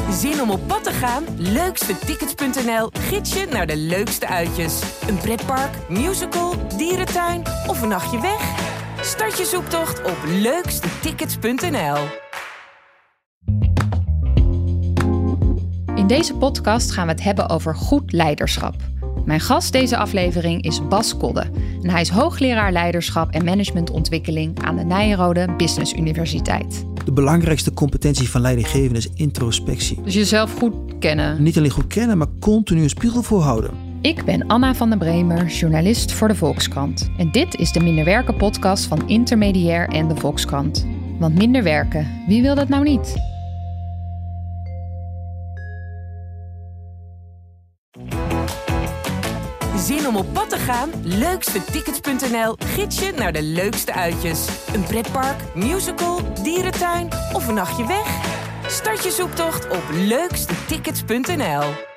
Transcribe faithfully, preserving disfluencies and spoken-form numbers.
Zin om op pad te gaan? leukste tickets punt n l gids je naar de leukste uitjes. Een pretpark, musical, dierentuin of een nachtje weg? Start je zoektocht op leukste tickets punt n l. In deze podcast gaan we het hebben over goed leiderschap. Mijn gast deze aflevering is Bas Kodde. En hij is hoogleraar leiderschap en managementontwikkeling aan de Nyenrode Business Universiteit. De belangrijkste competentie van leidinggevenden is introspectie. Dus jezelf goed kennen. Niet alleen goed kennen, maar continu een spiegel voorhouden. Ik ben Anna van den Bremer, journalist voor de Volkskrant. En dit is de Minder Werken podcast van Intermediair en de Volkskrant. Want minder werken, wie wil dat nou niet? Zin om op pad te gaan? leukste tickets punt n l gids je naar de leukste uitjes. Een pretpark, musical, dierentuin of een nachtje weg? Start je zoektocht op leukste tickets punt n l.